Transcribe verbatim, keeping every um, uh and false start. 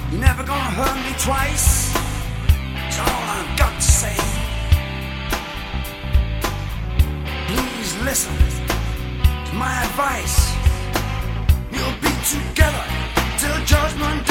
You're never gonna hurt me twice. It's all I've got to say. Please listen to my advice. We'll be together till judgment